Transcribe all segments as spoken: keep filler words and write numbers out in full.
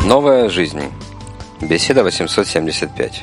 Новая жизнь. Беседа восемьсот семьдесят пять.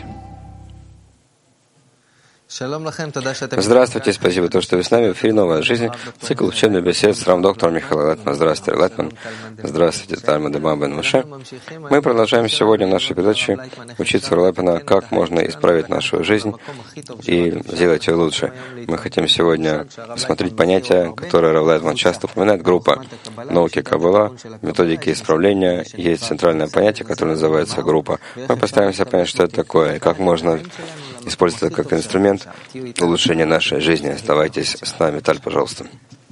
Здравствуйте, спасибо, то, что вы с нами. В эфире «Новая жизнь», цикл учебных бесед с равдоктором Михаилом Летманом. Здравствуйте, Летман. Здравствуйте, Тальма Дема бен Моше. Мы продолжаем сегодня в нашей передаче учиться у Лепана, как можно исправить нашу жизнь и сделать ее лучше. Мы хотим сегодня смотреть понятия, которые Рав Летман часто упоминает, группа. Науки Каббала, методики исправления. Есть центральное понятие, которое называется группа. Мы постараемся понять, что это такое, и как можно использовать это как инструмент улучшения нашей жизни. Оставайтесь с нами. Таль, пожалуйста.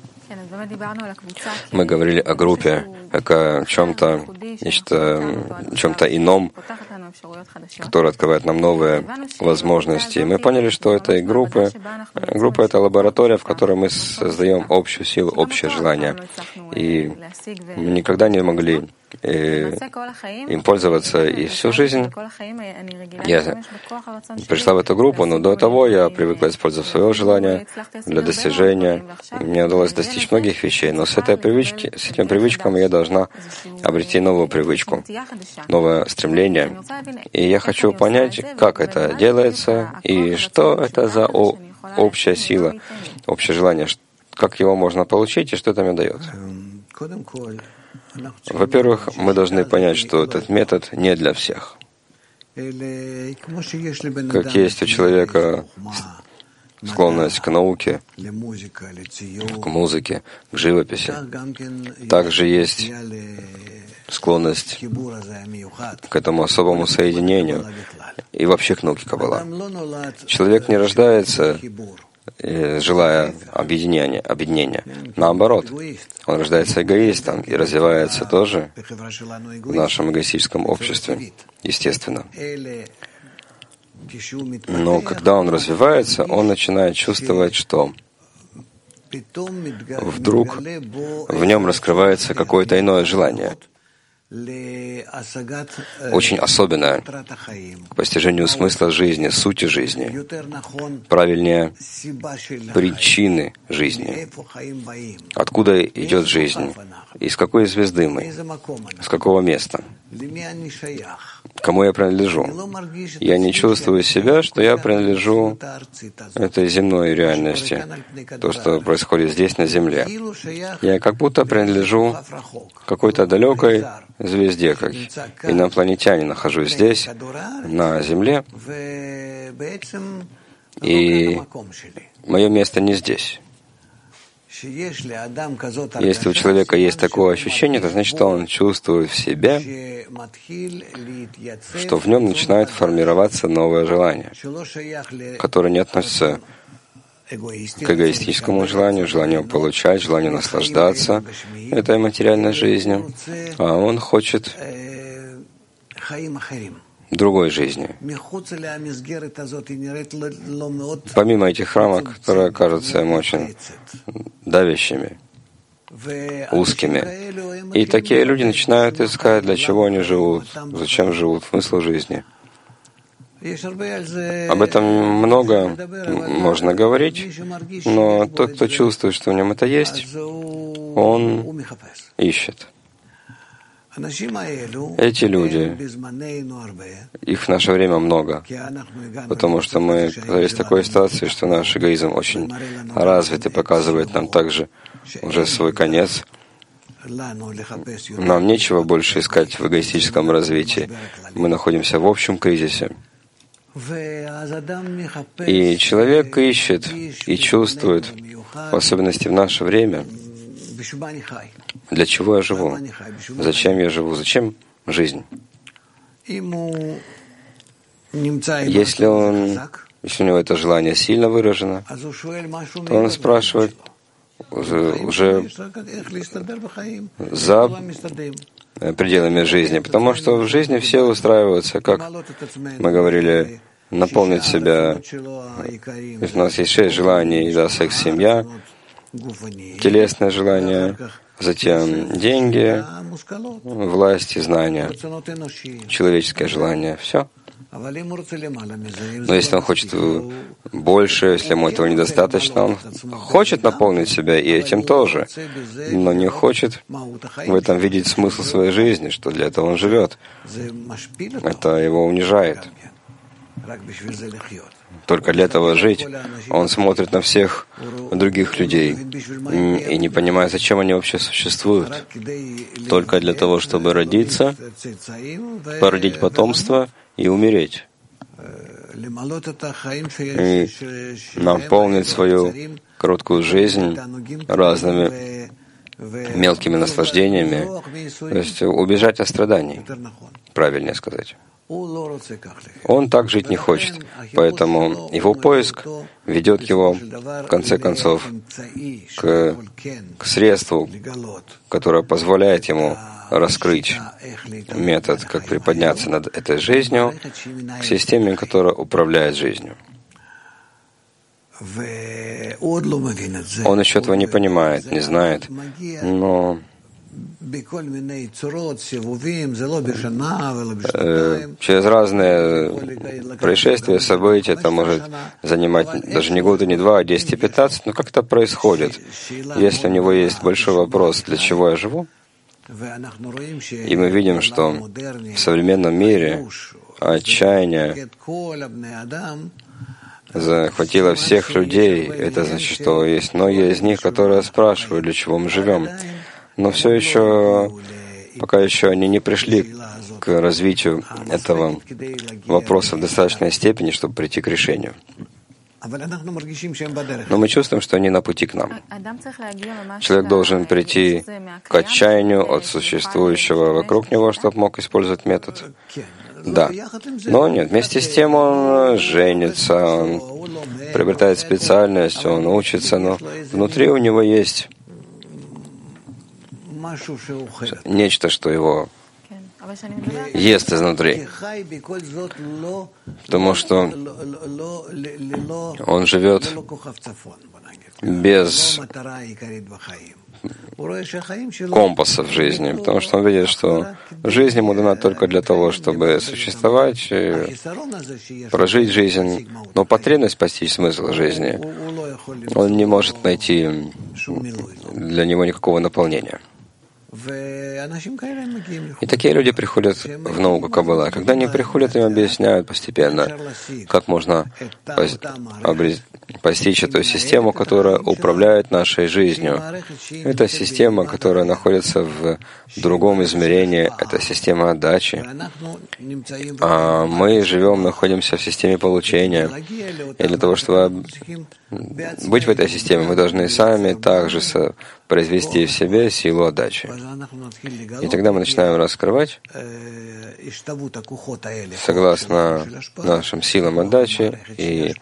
Мы говорили о группе, как о чем-то, нечто, чем-то ином, которое открывает нам новые возможности. Мы поняли, что это и группа. Группа — это лаборатория, в которой мы создаем общую силу, общее желание. И мы никогда не могли И им пользоваться. И всю жизнь я пришла в эту группу, но до того я привыкла использовать свое желание для достижения. Мне удалось достичь многих вещей, но с этой привычки, с этим привычками я должна обрести новую привычку, новое стремление. И я хочу понять, как это делается и что это за о- общая сила, общее желание, как его можно получить и что это мне дает. Во-первых, мы должны понять, что этот метод не для всех. Как есть у человека склонность к науке, к музыке, к живописи, также есть склонность к этому особому соединению и вообще к науке Каббала. Человек не рождается, желая объединения, объединения. Наоборот, он рождается эгоистом и развивается тоже в нашем эгоистическом обществе, естественно. Но когда он развивается, он начинает чувствовать, что вдруг в нем раскрывается какое-то иное желание, очень особенное к постижению смысла жизни, сути жизни, правильнее причины жизни, откуда идет жизнь, из какой звезды мы, с какого места, кому я принадлежу. Я не чувствую себя, что я принадлежу этой земной реальности, то, что происходит здесь, на Земле. Я как будто принадлежу какой-то далекой звезде, как инопланетянин, нахожусь здесь, на Земле, и мое место не здесь. Если у человека есть такое ощущение, то значит, что он чувствует в себе, что в нем начинает формироваться новое желание, которое не относится к эгоистическому желанию, желанию получать, желанию наслаждаться этой материальной жизнью, а он хочет другой жизни. Помимо этих рамок, которые кажутся ему очень давящими, узкими. И такие люди начинают искать, для чего они живут, зачем живут, смысл жизни. Об этом много можно говорить, но тот, кто чувствует, что в нем это есть, он ищет. Эти люди, их в наше время много, потому что мы оказались в такой ситуации, что наш эгоизм очень развит и показывает нам также уже свой конец. Нам нечего больше искать в эгоистическом развитии. Мы находимся в общем кризисе. И человек ищет и чувствует, в особенности в наше время, для чего я живу, зачем я живу, зачем жизнь. Если он, если у него это желание сильно выражено, то он спрашивает уже, уже за пределами жизни, потому что в жизни все устраиваются, как мы говорили, наполнить себя. У нас есть шесть желаний: да, секс, семья, телесное желание, затем деньги, власть и знания, человеческое желание. Все. Но если он хочет больше, если ему этого недостаточно, он хочет наполнить себя и этим тоже, но не хочет в этом видеть смысл своей жизни, что для этого он живет. Это его унижает. Только для этого жить. Он смотрит на всех других людей и не понимает, зачем они вообще существуют. Только для того, чтобы родиться, породить потомство и умереть. И наполнить свою короткую жизнь разными мелкими наслаждениями, то есть убежать от страданий, правильнее сказать. Он так жить не хочет, поэтому его поиск ведет его, в конце концов, к, к средству, которое позволяет ему раскрыть метод, как приподняться над этой жизнью, к системе, которая управляет жизнью. Он еще этого не понимает, не знает, но через разные происшествия, события, это может занимать даже не год и не два, а десять и пятнадцать, но как это происходит? Если у него есть большой вопрос, для чего я живу, и мы видим, что в современном мире отчаяние захватило всех людей, это значит, что есть многие из них, которые спрашивают, для чего мы живем. Но все еще, пока еще они не пришли к развитию этого вопроса в достаточной степени, чтобы прийти к решению. Но мы чувствуем, что они на пути к нам. Человек должен прийти к отчаянию от существующего вокруг него, чтобы мог использовать метод. Да. Но нет, вместе с тем он женится, он приобретает специальность, он учится, но внутри у него есть нечто, что его ест изнутри. Потому что он живет без компаса в жизни, потому что он видит, что жизнь ему дана только для того, чтобы существовать, и прожить жизнь, но потребность постичь смысл жизни, он не может найти для него никакого наполнения. И такие люди приходят в науку Каббала. Когда они приходят, им объясняют постепенно, как можно постичь эту систему, которая управляет нашей жизнью. Это система, которая находится в другом измерении, это система отдачи. А мы живем, находимся в системе получения. И для того, чтобы быть в этой системе, мы должны сами также произвести в себе силу отдачи. И тогда мы начинаем раскрывать, согласно нашим силам отдачи и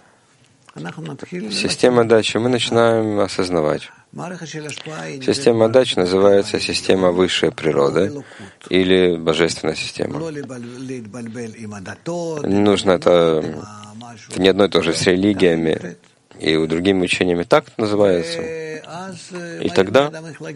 системе отдачи, мы начинаем осознавать. Система отдачи называется система высшей природы или божественная система. Не нужно это не одно и то же с религиями и у другими учениями, так это называется. И тогда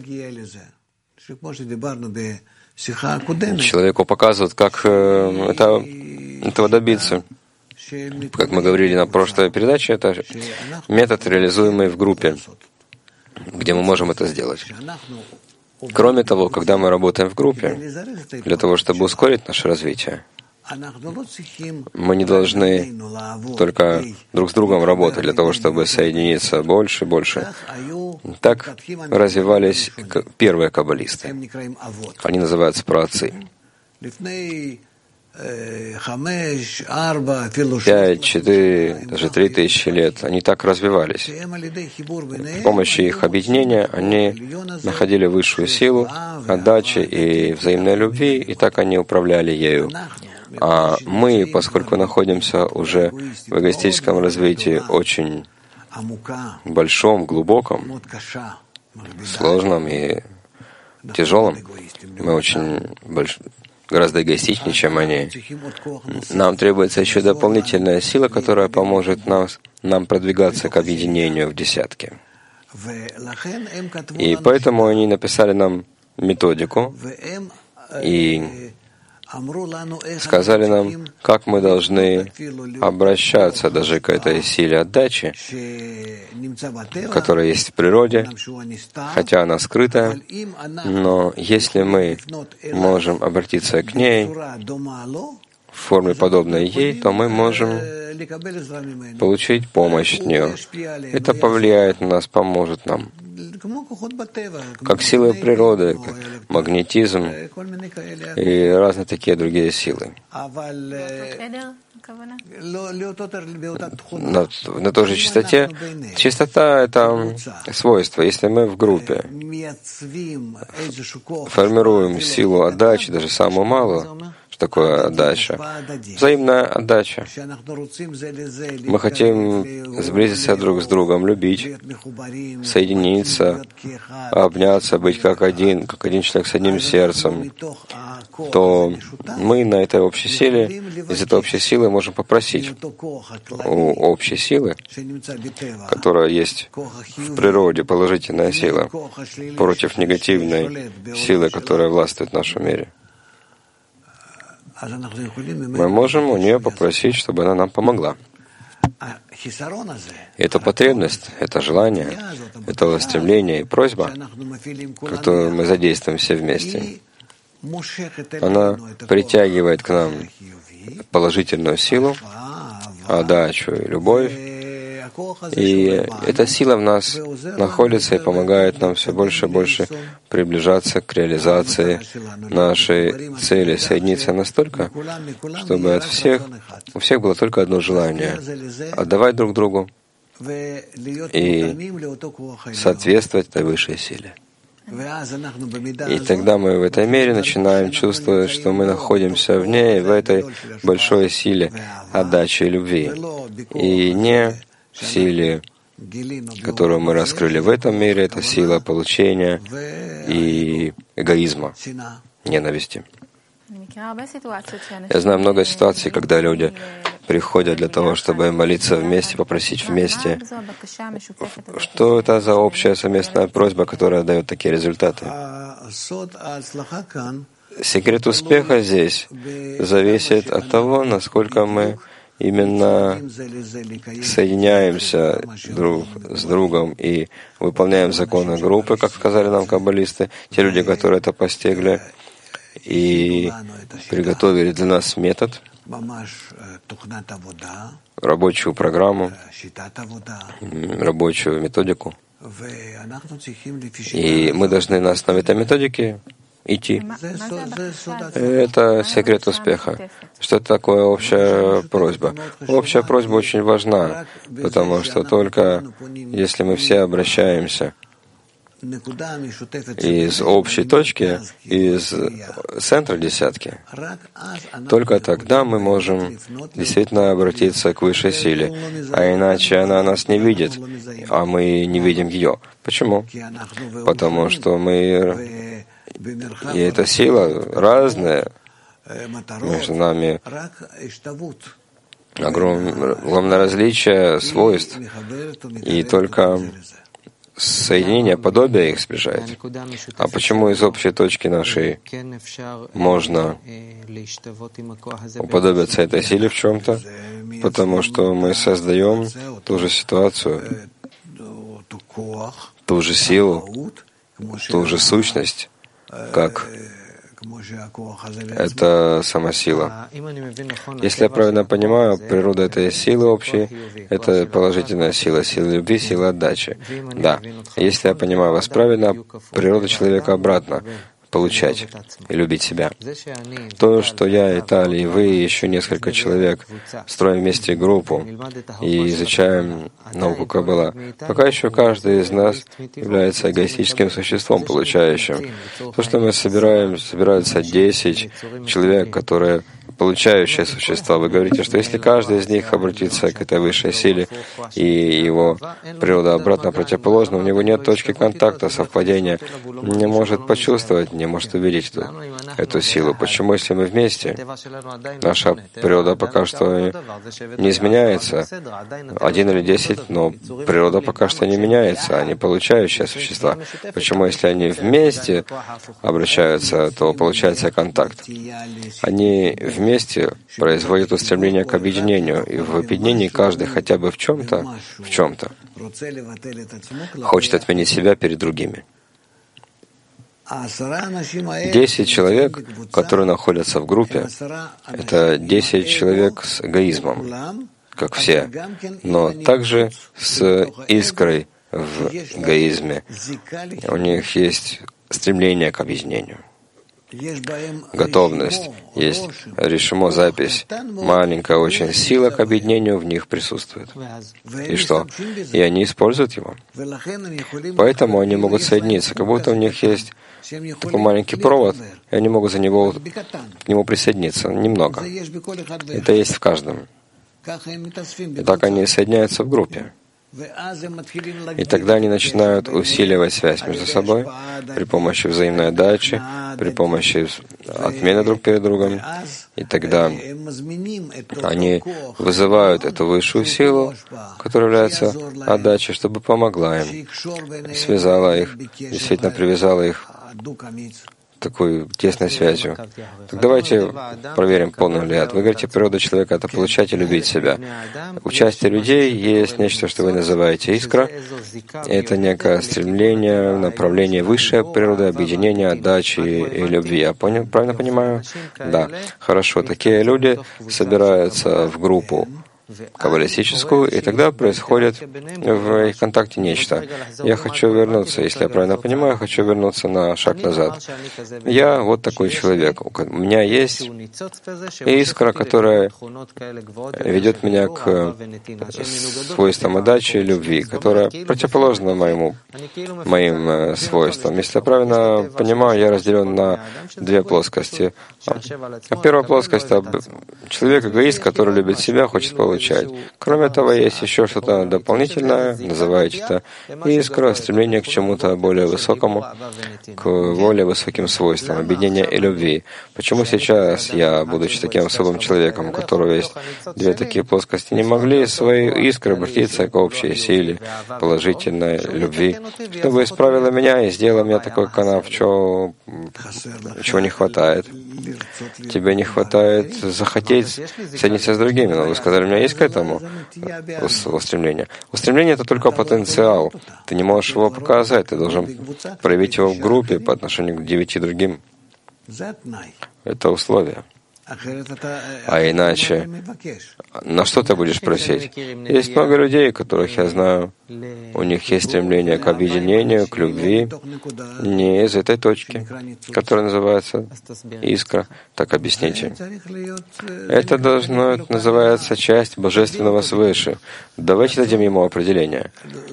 человеку показывают, как это, этого добиться. Как мы говорили на прошлой передаче, это метод, реализуемый в группе, где мы можем это сделать. Кроме того, когда мы работаем в группе, для того, чтобы ускорить наше развитие, мы не должны только друг с другом работать для того, чтобы соединиться больше и больше. Так развивались первые каббалисты. Они называются праотцы. Пять, четыре, даже три тысячи лет они так развивались. С помощью их объединения они находили высшую силу отдачи и взаимной любви, и так они управляли ею. А мы, поскольку находимся уже в эгоистическом развитии очень большом, глубоком, сложном и тяжелом, мы очень больш... гораздо эгоистичнее, чем они. Нам требуется еще дополнительная сила, которая поможет нам, нам продвигаться к объединению в десятке. И поэтому они написали нам методику, и сказали нам, как мы должны обращаться даже к этой силе отдачи, которая есть в природе, хотя она скрытая, но если мы можем обратиться к ней в форме подобной ей, то мы можем получить помощь от нее. Это повлияет на нас, поможет нам. Как силы природы, как магнетизм и разные такие другие силы. На, на той же частоте. Частота — это свойство. Если мы в группе формируем силу отдачи, даже самую малую, что такое отдача? Взаимная отдача. Мы хотим сблизиться друг с другом, любить, соединиться, обняться, быть как один, как один человек с одним сердцем, то мы на этой общей силе, из этой общей силы можем попросить у общей силы, которая есть в природе, положительная сила, против негативной силы, которая властвует в нашем мире. Мы можем у нее попросить, чтобы она нам помогла. Эта потребность, это желание, это стремление и просьба, которую мы задействуем все вместе, она притягивает к нам положительную силу, отдачу и любовь. И эта сила в нас находится и помогает нам все больше и больше приближаться к реализации нашей цели, соединиться настолько, чтобы от всех, у всех было только одно желание — отдавать друг другу и соответствовать этой высшей силе. И тогда мы в этой мере начинаем чувствовать, что мы находимся в ней, в этой большой силе отдачи и любви. И не в силе, которую мы раскрыли в этом мире, это сила получения и эгоизма, ненависти. Я знаю много ситуаций, когда люди приходят для того, чтобы молиться вместе, попросить вместе. Что это за общая совместная просьба, которая дает такие результаты? Секрет успеха здесь зависит от того, насколько мы именно соединяемся друг с другом и выполняем законы группы, как сказали нам каббалисты, те люди, которые это постигли, и приготовили для нас метод, рабочую программу, рабочую методику. И мы должны на основе этой методики идти. Это секрет успеха. Что это такое общая просьба? Общая просьба очень важна, потому что только если мы все обращаемся из общей точки, из центра десятки, только тогда мы можем действительно обратиться к высшей силе. А иначе она нас не видит, а мы не видим ее. Почему? Потому что мы... И эта сила разная. Между нами огромное различие свойств. И только соединение, подобие их сближает. А почему из общей точки нашей можно уподобиться этой силе в чем-то? Потому что мы создаем ту же ситуацию, ту же силу, ту же сущность, как это сама сила. Если я правильно понимаю, природа этой силы общей — это положительная сила, сила любви, сила отдачи. Да, если я понимаю вас правильно, природа человека обратно — получать и любить себя. То, что я, Италий, вы и еще несколько человек строим вместе группу и изучаем науку Каббала, пока еще каждый из нас является эгоистическим существом, получающим. То, что мы собираем, собираются десять человек, которые получающие существа. Вы говорите, что если каждый из них обратится к этой высшей силе, и его природа обратно противоположна, у него нет точки контакта, совпадения, не может почувствовать, не может увидеть эту, эту силу. Почему, если мы вместе, наша природа пока что не изменяется, один или десять, но природа пока что не меняется, они получающие существа. Почему, если они вместе обращаются, то получается контакт? Они вместе производят устремление к объединению, и в объединении каждый хотя бы в чем-то, в чем-то хочет отменить себя перед другими. Десять человек, которые находятся в группе, это десять человек с эгоизмом, как все, но также с искрой в эгоизме. У них есть стремление к объединению, готовность, есть решимо, запись, маленькая очень сила к объединению в них присутствует. И что? И они используют его. Поэтому они могут соединиться, как будто у них есть такой маленький провод, и они могут за него, к нему присоединиться. Немного. Это есть в каждом. И так они соединяются в группе. И тогда они начинают усиливать связь между собой при помощи взаимной отдачи, при помощи отмены друг перед другом. И тогда они вызывают эту высшую силу, которая является отдачей, чтобы помогла им, связала их, действительно привязала их такой тесной связью. Так давайте проверим, полный ли это. Вы говорите, природа человека — это получать и любить себя. Участие людей есть нечто, что вы называете искра. Это некое стремление, направление высшей природы, объединения, отдачи и любви. Я понял, правильно понимаю? Да. Хорошо. Такие люди собираются в группу каббалистическую, и тогда происходит в их контакте нечто. Я хочу вернуться, если я правильно понимаю, я хочу вернуться на шаг назад. Я вот такой человек. У меня есть искра, которая ведет меня к свойствам отдачи и любви, которая противоположна моему, моим свойствам. Если я правильно понимаю, я разделен на две плоскости. А первая плоскость — человек эгоист, который любит себя, хочет получать. Кроме этого, есть еще что-то дополнительное, называете это искра, стремление к чему-то более высокому, к более высоким свойствам, объединения и любви. Почему сейчас я, будучи таким особым человеком, у которого есть две такие плоскости, не могли свои искры обратиться к общей силе положительной любви, чтобы исправила меня и сделала меня такой канав, чего, чего не хватает? Тебе не хватает захотеть соединиться с другими, но вы сказали, у меня есть к этому устремление. Устремление — это только потенциал. Ты не можешь его показать, ты должен проявить его в группе по отношению к девяти другим. Это условие. А иначе, на что ты будешь просить? Есть много людей, которых я знаю, у них есть стремление к объединению, к любви, не из этой точки, которая называется искра. Так объясните. Это должно, это называется часть божественного свыше. Давайте дадим ему определение.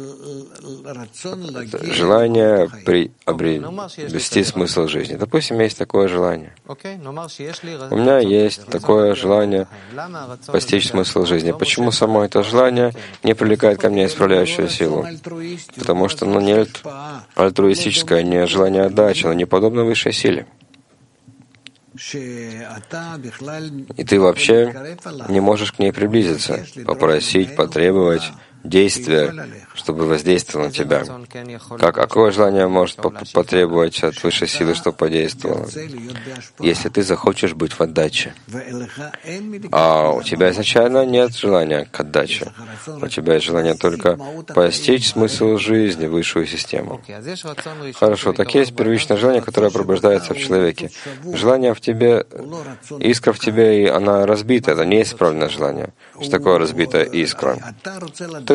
Желание при, обрести смысл жизни. Допустим, есть такое желание. У меня есть такое желание постичь смысл жизни. Почему само это желание не привлекает ко мне исправляющую силу? Потому что оно не альтруистическое, не желание отдачи, оно не подобно высшей силе. И ты вообще не можешь к ней приблизиться, попросить, потребовать действия, чтобы воздействовало на тебя. Как, какое желание может потребовать от высшей силы, чтобы подействовало? Если ты захочешь быть в отдаче. А у тебя изначально нет желания к отдаче. У тебя есть желание только постичь смысл жизни, высшую систему. Хорошо, так есть первичное желание, которое пробуждается в человеке. Желание в тебе, искра в тебе, и она разбита. Это не исправленное желание. Что такое разбитая искра? То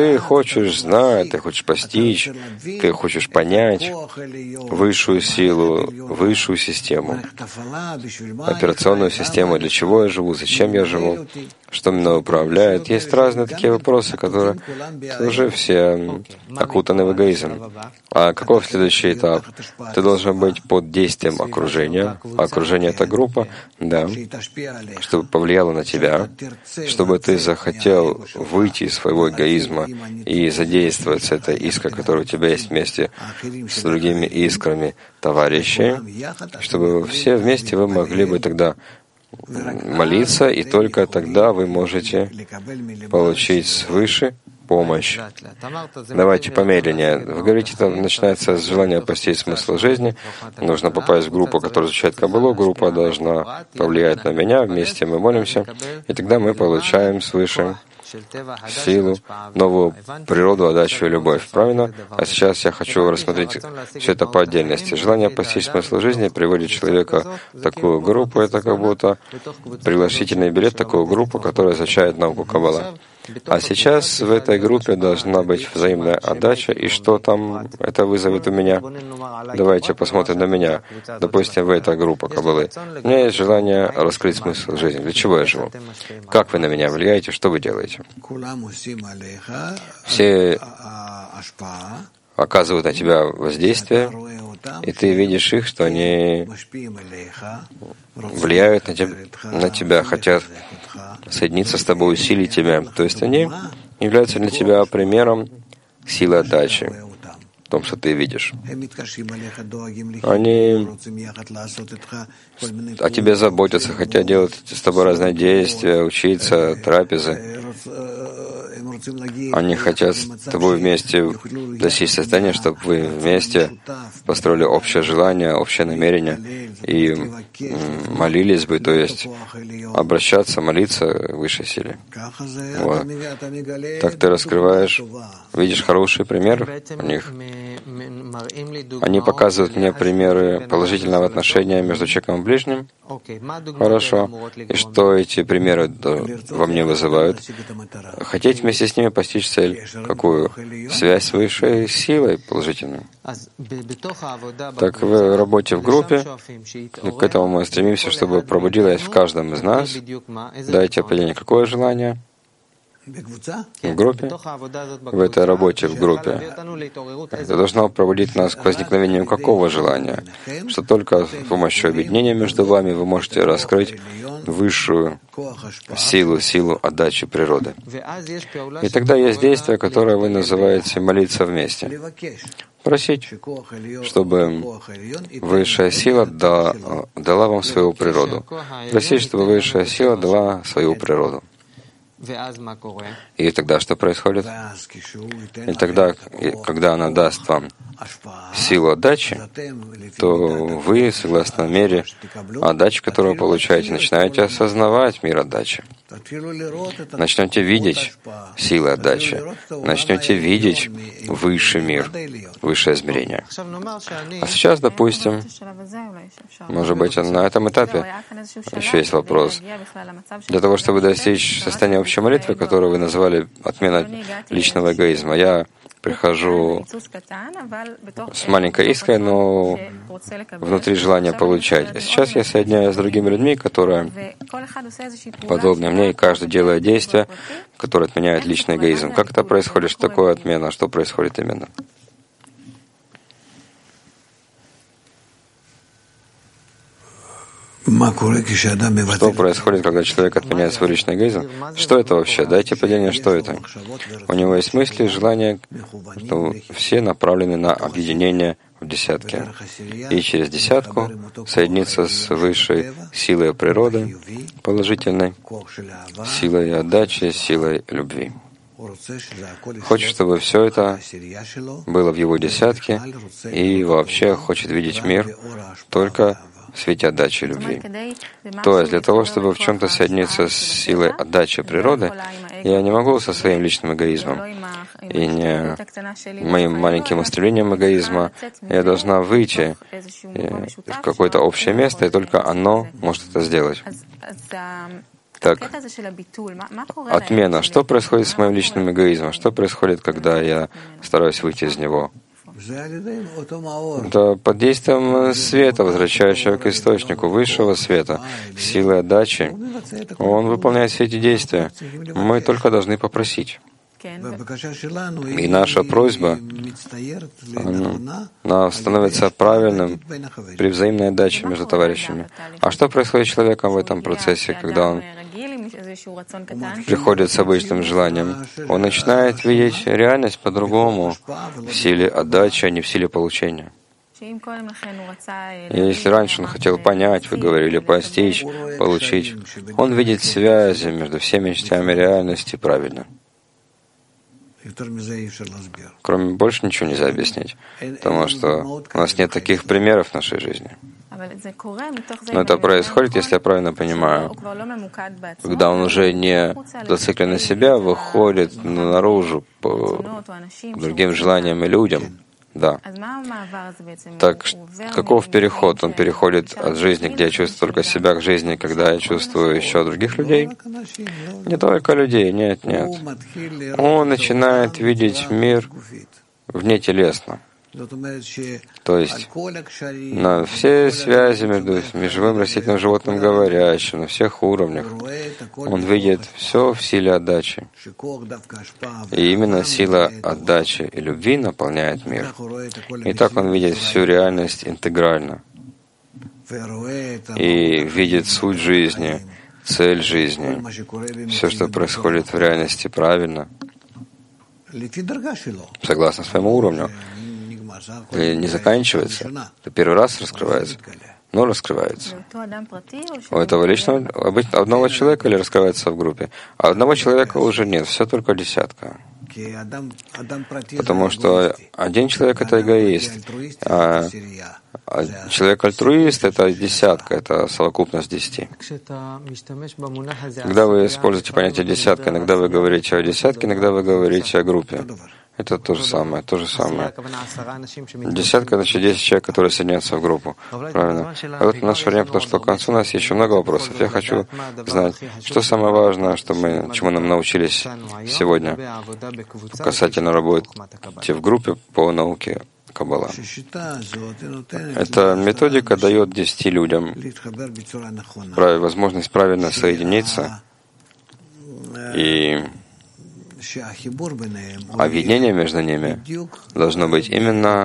ты хочешь знать, ты хочешь постичь, ты хочешь понять высшую силу, высшую систему, операционную систему, для чего я живу, зачем я живу, что меня управляет. Есть разные такие вопросы, которые уже все окутаны в эгоизм. А каков следующий этап? Ты должен быть под действием окружения. Окружение — это группа, да, чтобы повлияло на тебя, чтобы ты захотел выйти из своего эгоизма и задействовать с этой искрой, которая у тебя есть вместе с другими искрами товарищей, чтобы все вместе вы могли бы тогда молиться, и только тогда вы можете получить свыше помощь. Давайте помедленнее. Вы говорите, это начинается с желания постичь смысл жизни. Нужно попасть в группу, которая изучает Каббалу. Группа должна повлиять на меня. Вместе мы молимся. И тогда мы получаем свыше силу, новую природу, отдачу и любовь. Правильно? А сейчас я хочу рассмотреть все это по отдельности. Желание постичь смысл жизни приводит человека в такую группу. Это как будто пригласительный билет в такую группу, которая изучает науку Каббала. А сейчас в этой группе должна быть взаимная отдача, и что там это вызовет у меня? Давайте посмотрим на меня. Допустим, вы — это группа Каббалы. У меня есть желание раскрыть смысл жизни. Для чего я живу? Как вы на меня влияете? Что вы делаете? Все оказывают на тебя воздействие, и ты видишь их, что они влияют на тебя, на тебя, хотят соединиться с тобой, усилить тебя. То есть они являются для тебя примером силы отдачи в том, что ты видишь. Они о тебе заботятся, хотят делать с тобой разные действия, учиться, трапезы. Они хотят с тобой вместе достичь состояния, чтобы вы вместе построили общее желание, общее намерение и молились бы, то есть обращаться, молиться к высшей силе. Вот. Так ты раскрываешь, видишь хороший пример у них. Они показывают мне примеры положительного отношения между человеком и ближним. Хорошо. И что эти примеры во мне вызывают? Хотеть вместе с ними постичь цель. Какую? Связь с высшей силой положительной. Так в работе в группе, к этому мы стремимся, чтобы пробудилось в каждом из нас. Дайте определение, какое желание в группе, в этой работе в группе. Это должно пробудить нас к возникновению какого желания? Что только с помощью объединения между вами вы можете раскрыть высшую силу, силу отдачи природы. И тогда есть действие, которое вы называете молиться вместе. Просить, чтобы высшая сила дала, дала вам свою природу. Просить, чтобы высшая сила дала свою природу. И тогда что происходит? И тогда, когда она даст вам силу отдачи, то вы, согласно мере отдачи, которую вы получаете, начинаете осознавать мир отдачи. Начнете видеть силы отдачи. Начнете видеть высший мир, высшее измерение. А сейчас, допустим, может быть, на этом этапе еще есть вопрос. Для того, чтобы достичь состояния общей молитвы, которую вы назвали отмена личного эгоизма, я прихожу с маленькой искрой, но внутри желания получать. А сейчас я соединяюсь с другими людьми, которые подобны мне, и каждый делает действие, которое отменяет личный эгоизм. Как это происходит? Что такое отмена? Что происходит именно? Что происходит, когда человек отменяет свой личный эгоизм? Что это вообще? Дайте определение, что это. У него есть мысли, желания, что все направлены на объединение в десятке. И через десятку соединиться с высшей силой природы, положительной, силой отдачи, силой любви. Хочет, чтобы все это было в его десятке, и вообще хочет видеть мир только в свете отдачи любви. То есть для того, чтобы в чем-то соединиться с силой отдачи природы, я не могу со своим личным эгоизмом и не моим маленьким устремлением эгоизма. Я должна выйти в какое-то общее место, и только оно может это сделать. Так, отмена. Что происходит с моим личным эгоизмом? Что происходит, когда я стараюсь выйти из него? Это под действием света, возвращающего к источнику высшего света, силы отдачи. Он выполняет все эти действия. Мы только должны попросить. И наша просьба, она становится правильным при взаимной отдаче между товарищами. А что происходит с человеком в этом процессе, когда он приходит с обычным желанием? Он начинает видеть реальность по-другому, в силе отдачи, а не в силе получения. И если раньше он хотел понять, вы говорили, постичь, получить, он видит связи между всеми частями реальности правильно. Кроме больше ничего нельзя объяснить, потому что у нас нет таких примеров в нашей жизни. Но это происходит, если я правильно понимаю, когда он уже не зациклен на себя, выходит наружу по другим желаниям и людям. Да. Так каков переход? Он переходит от жизни, где я чувствую только себя, к жизни, когда я чувствую еще других людей? Не только людей, нет, нет. Он начинает видеть мир внетелесно. То есть на все связи между живым, растительным, животным, говорящим, на всех уровнях, он видит все в силе отдачи. И именно сила отдачи и любви наполняет мир. И так он видит всю реальность интегрально. И видит суть жизни, цель жизни, все, что происходит в реальности, правильно, согласно своему уровню. И не заканчивается. Это первый раз раскрывается, но раскрывается. У этого личного одного человека или раскрывается в группе? А одного человека уже нет, все только десятка. Потому что один человек — это эгоист, а человек альтруист — это десятка, это совокупность десяти. Когда вы используете понятие десятка, иногда вы говорите о десятке, иногда вы говорите о группе. Это то же самое, то же самое. Десятка — это десять человек, которые соединяются в группу. Правильно. А вот наше время подошло к концу, у нас есть еще много вопросов. Я хочу знать, что самое важное, что мы, чему нам научились сегодня касательно работы в группе по науке Каббала. Эта методика дает десяти людям возможность правильно соединиться, и объединение между ними должно быть именно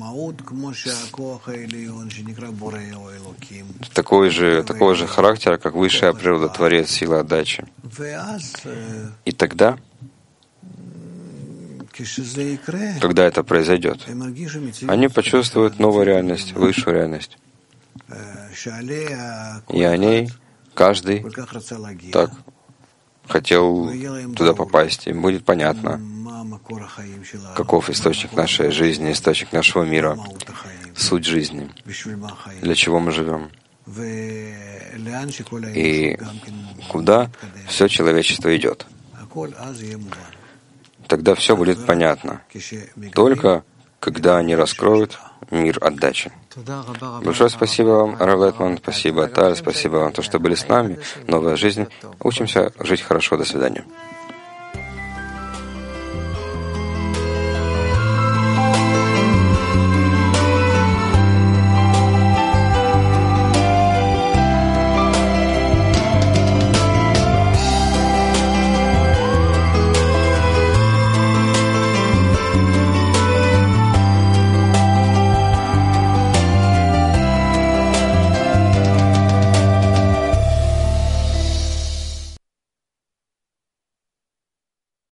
такой же, такого же характера, как высшая природа, Творец, сила отдачи. И тогда, когда это произойдет, они почувствуют новую реальность, высшую реальность. И о ней каждый так хотел туда попасть, им будет понятно, каков источник нашей жизни, источник нашего мира, суть жизни, для чего мы живем, и куда все человечество идет. Тогда все будет понятно, только когда они раскроют мир отдачи. Большое спасибо вам, Рав Лайтман, спасибо, Таль, спасибо вам, то, что были с нами. Новая жизнь. Учимся жить хорошо. До свидания.